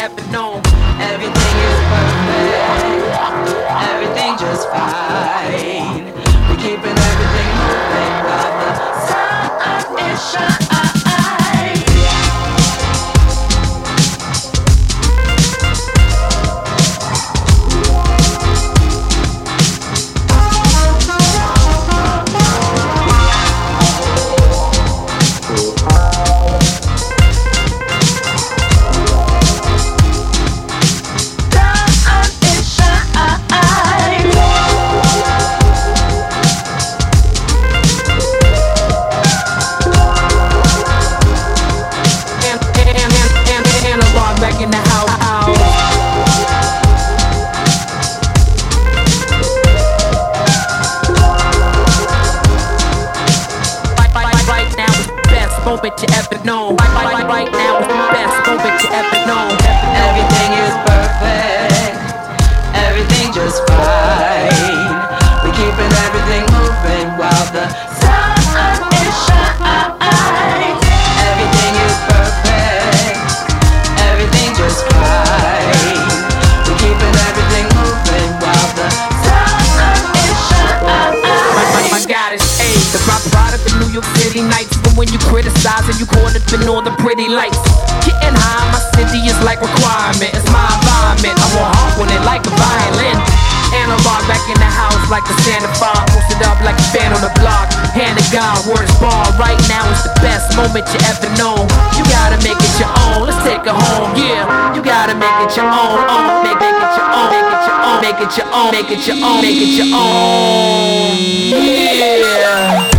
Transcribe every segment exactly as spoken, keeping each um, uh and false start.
ever known. Everything is perfect, everything just fine. We're keeping everything moving while the sun is shining. Moment you ever known. Right, right, right, right now is the best moment you ever known. Everything is perfect, everything just fine. We're keeping everything moving while the sun is shining. Everything is perfect, everything just fine. We're keeping everything moving while the sun is shining. My, my, my God is A, the product of New York City nights. When you criticize and you caught up in all the pretty lights. Getting high, my city is like requirement. It's my environment. I want heart when it like a violin. Analog back in the house like the Santa Fe. Posted up like a fan on the block. Hand to God, word is bar. Right now is the best moment you ever known. You gotta make it your own. Let's take it home, yeah. You gotta make it your own. Oh, make, make it your own. Make it your own. Make it your own. Make it your own. Make it your own. Yeah.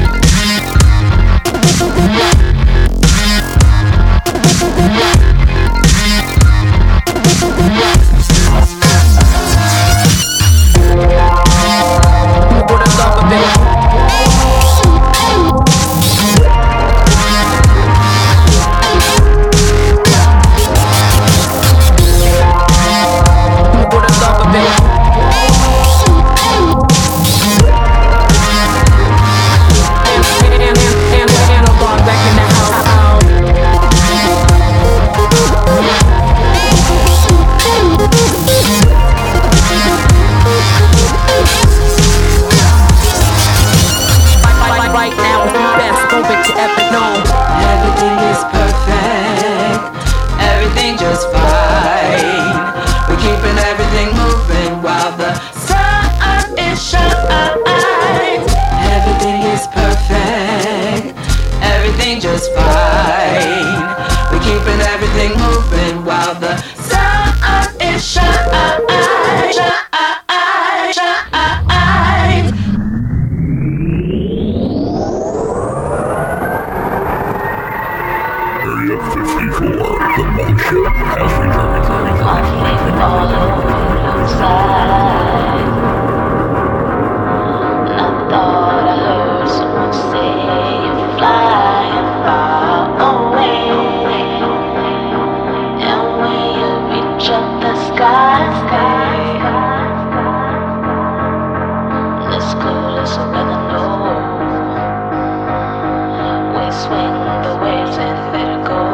Just fine. We're keeping everything moving while the sun is shining. Shine, shine. Area fifty-four, the mothership has returned. Conflict all inside. And I thought I heard someone say you fly. Up the sky, sky. Let's go, let's rather know. We swing the waves and let it go.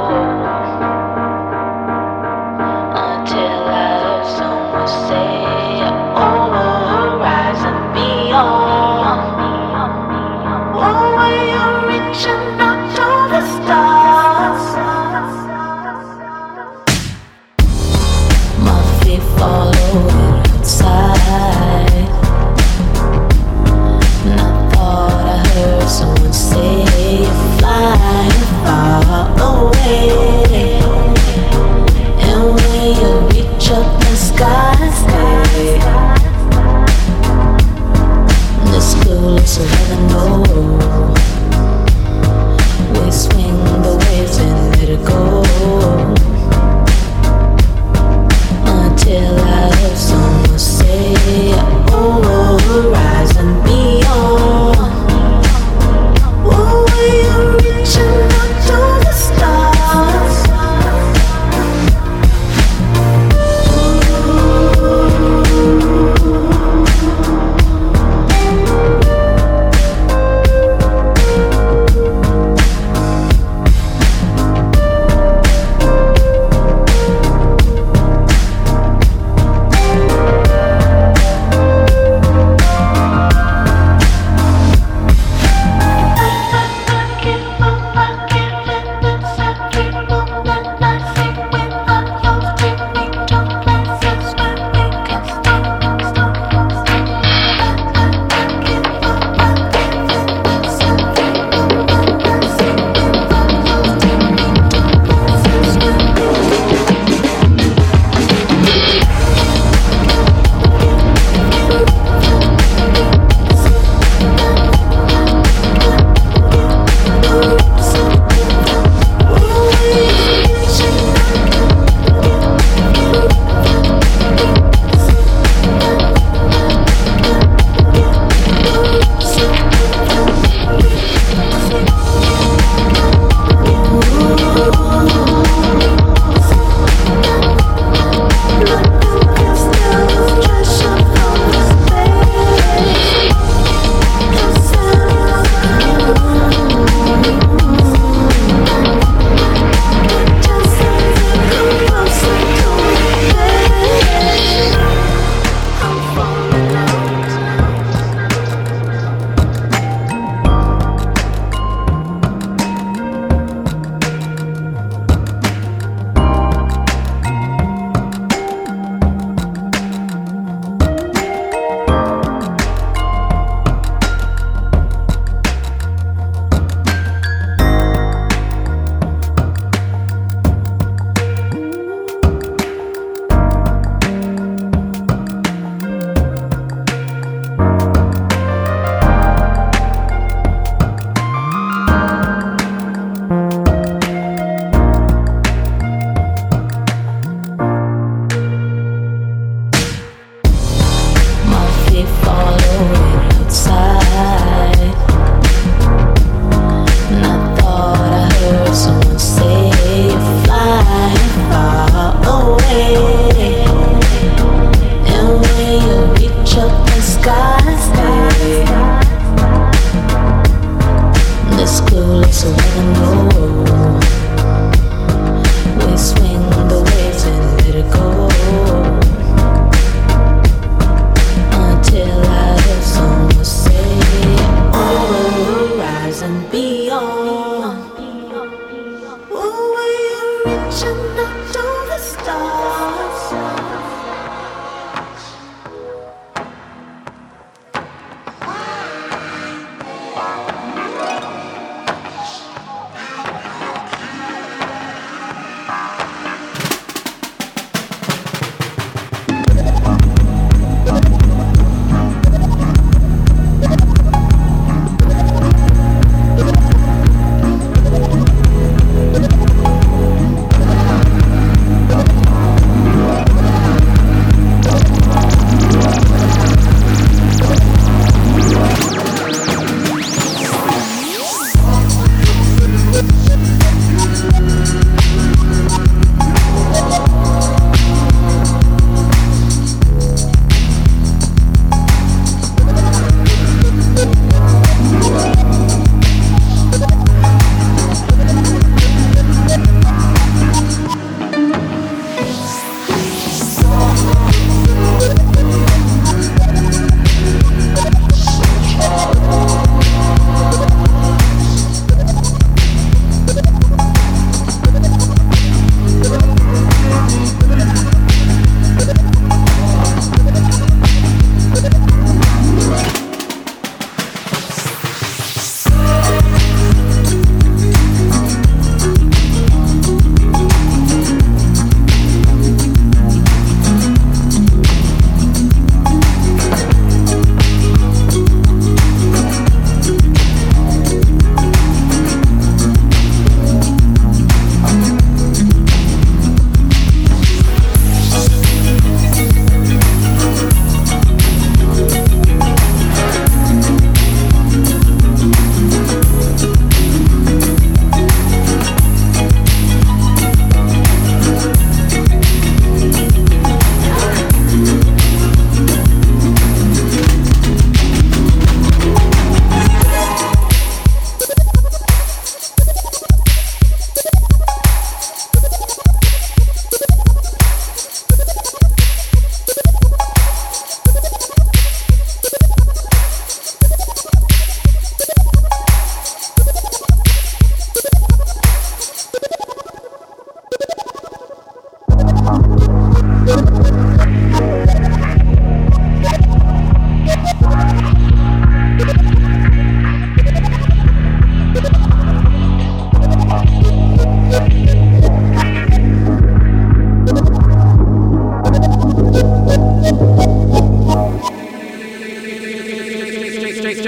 Until I heard someone say, over horizon beyond. Oh, we're reaching up to the stars. Follow inside.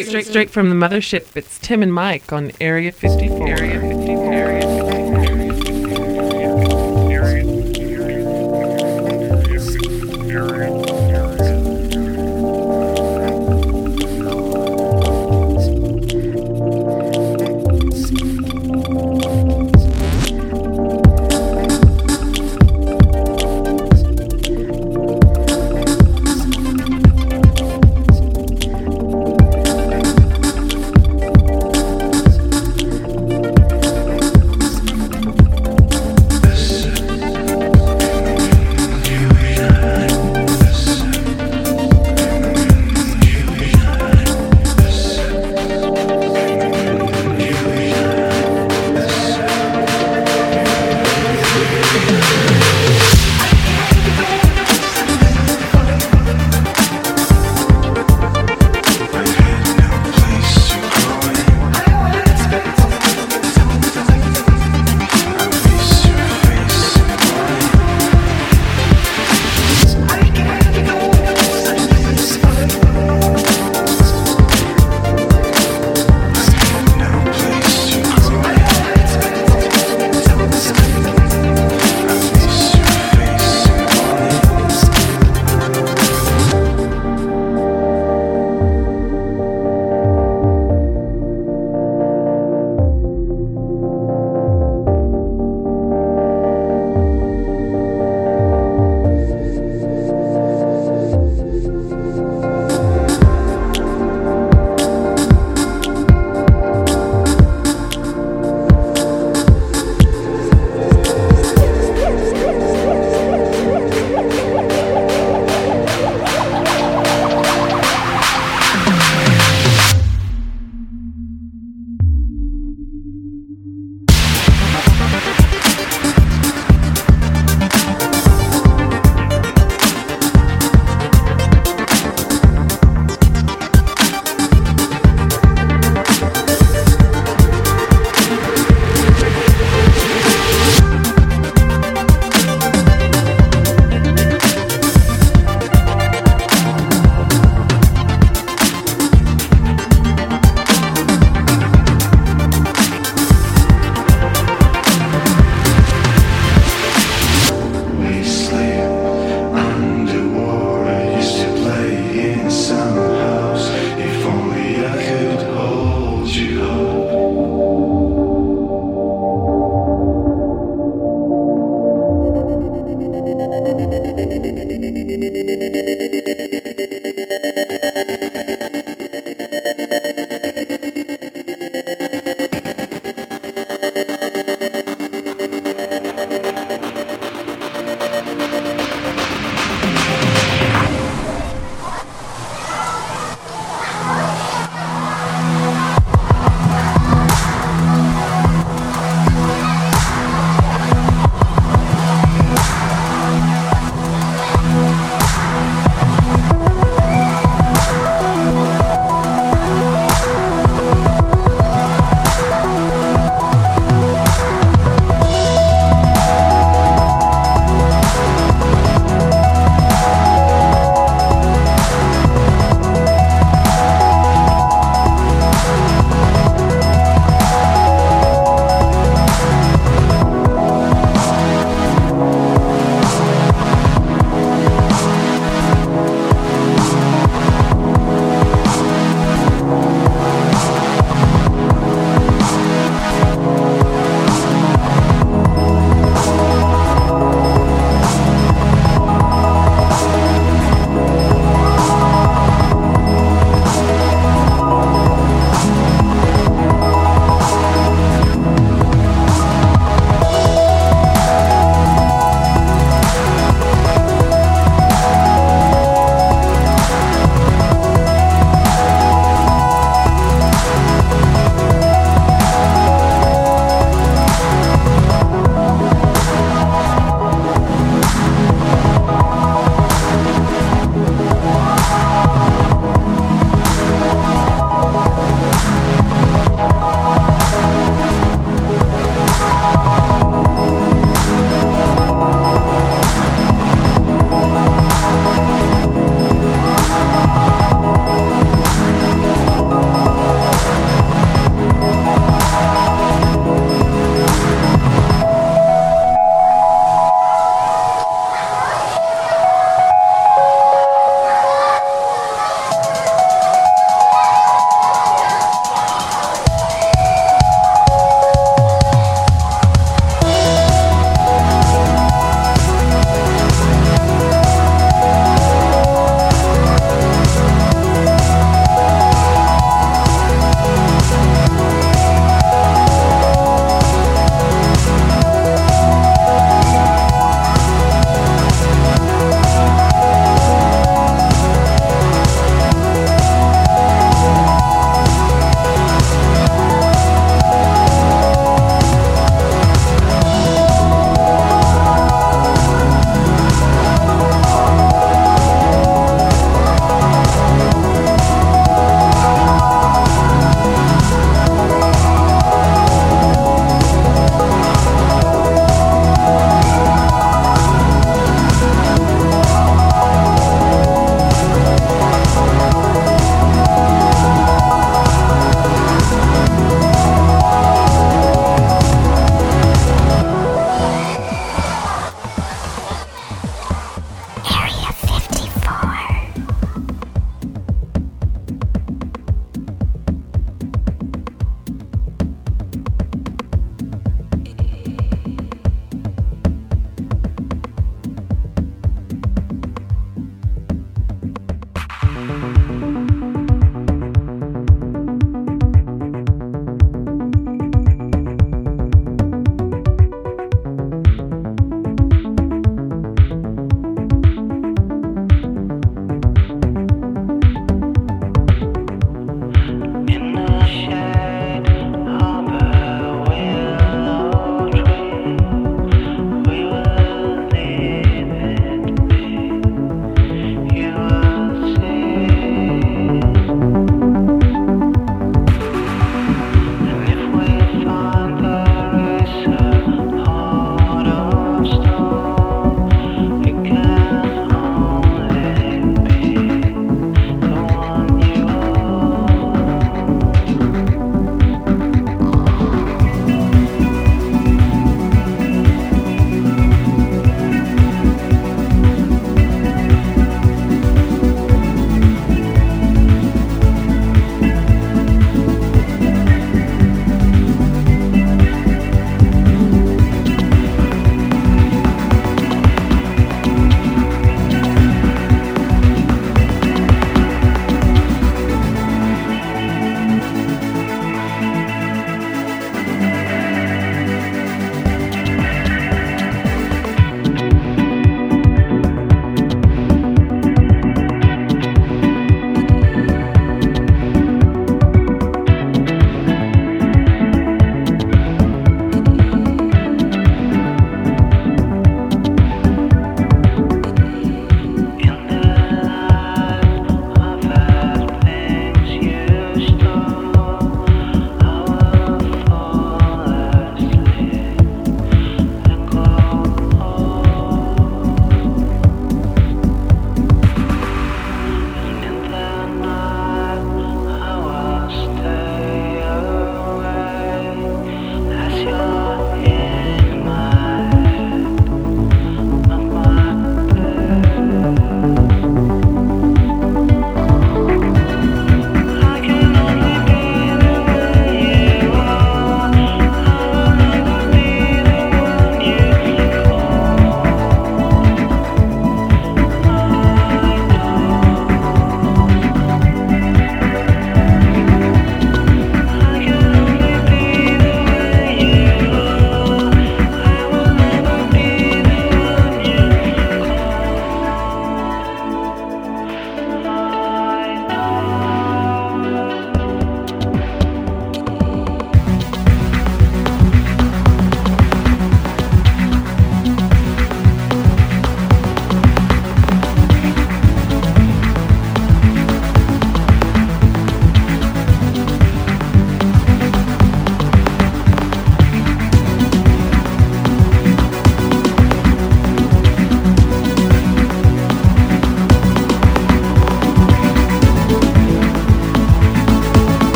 straight, straight, straight from the mothership. It's Tim and Mike on Area fifty-four. Area fifty-four. Area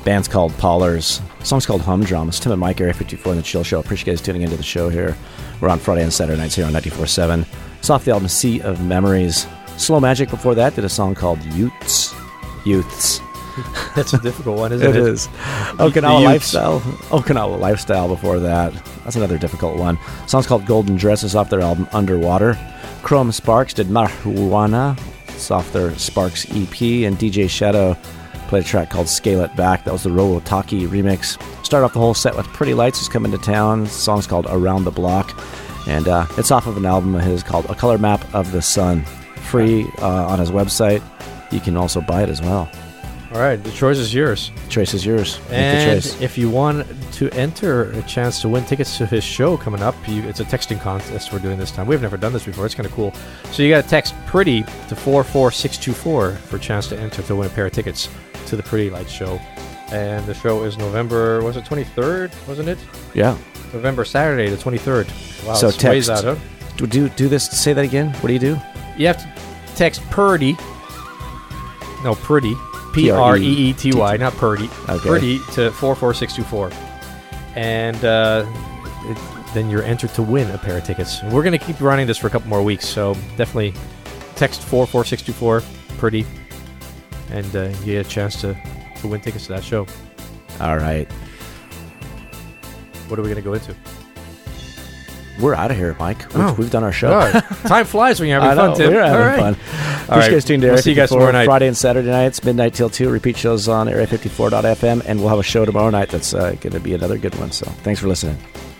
band's called Pollers. The song's called Humdrum. It's Tim and Mike, Area fifty-four, and the Chill Show. Appreciate you guys tuning into the show here. We're on Friday and Saturday nights here on ninety-four point seven. It's off the album Sea of Memories. Slow Magic before that did a song called Youths. Youths. That's a difficult one, isn't it? It is. Okinawa Lifestyle. Okinawa Lifestyle before that. That's another difficult one. The song's called Golden Dresses off their album Underwater. Chrome Sparks did Marijuana. It's off their Sparks E P. And D J Shadow played a track called Scale It Back. That was the Robotaki remix. Started off the whole set with Pretty Lights Is Coming to Town. The song's called Around the Block. And uh, it's off of an album of his called A Color Map of the Sun. Free uh, on his website. You can also buy it as well. All right, the choice is yours. Choice is yours. Make And the choice. if you want to enter a chance to win tickets to his show coming up, you, it's a texting contest we're doing this time. We've never done this before. It's kind of cool. So you got to text Pretty to four four six two four for a chance to enter to win a pair of tickets to the Pretty Lights show. And the show is November, was it twenty-third, wasn't it? Yeah. November, Saturday, the twenty-third. Wow, So it's ways text. out, huh? Do, do do this. Say that again. What do you do? You have to text Purdy. No, Pretty. P R E E T Y, not Purdy. Okay. Purdy to four four six two four. And uh, it, then you're entered to win a pair of tickets. We're going to keep running this for a couple more weeks, so definitely text four four six two four, Purdy, and uh, you get a chance to, to win tickets to that show. All right. What are we going to go into? We're out of here, Mike. We've, Oh. we've done our show. All right. Time flies when you're having I know, fun, Tim. we're having All right. fun. All Appreciate right. you guys tuned in. We'll Area see you guys fifty-four tomorrow night. Friday and Saturday nights, midnight till two. Repeat shows on area fifty-four dot f m, and we'll have a show tomorrow night that's uh, going to be another good one. So thanks for listening.